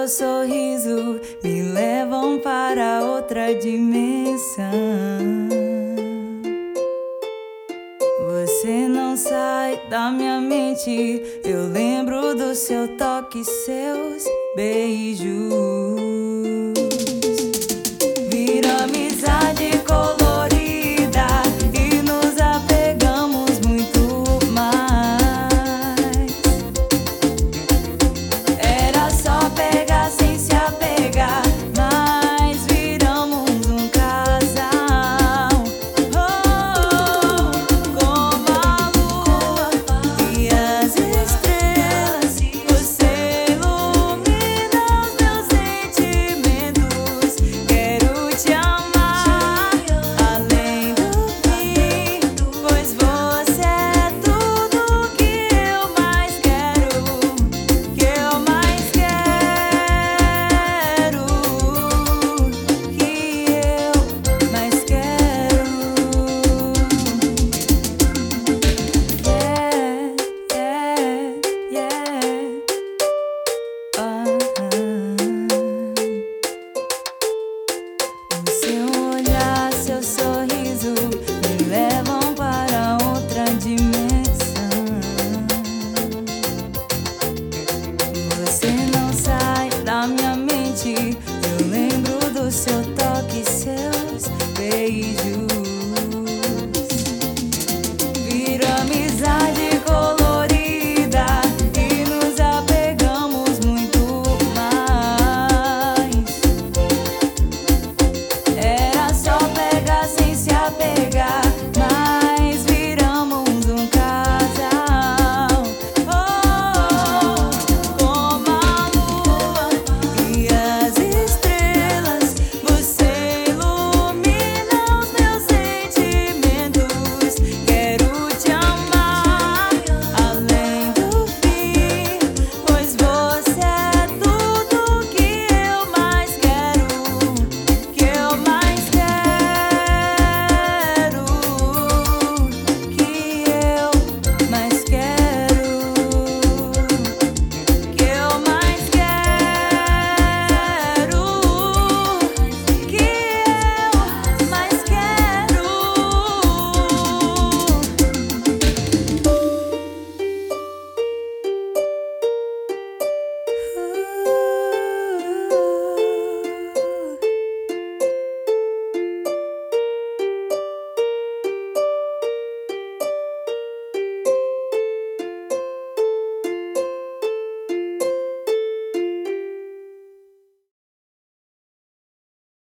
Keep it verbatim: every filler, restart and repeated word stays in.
seu sorriso me levam para outra dimensão. Você não sai da minha mente, eu lembro do seu toque, seus beijos. Vira amizade colorida e nos apegamos muito mais. Era só pegar sem se apegar, mas viramos um casal. Oh, como a lua e as estrelas, você ilumina os meus sentimentos. Quero te amar além do fim, pois você é tudo que eu mais quero, que eu mais quero, que eu mais quero. Yeah, yeah, yeah. Ah, o seu olhar, seu sorriso me levam para outra dimensão. Você não sai da minha mente, eu lembro do seu toque, seus beijos.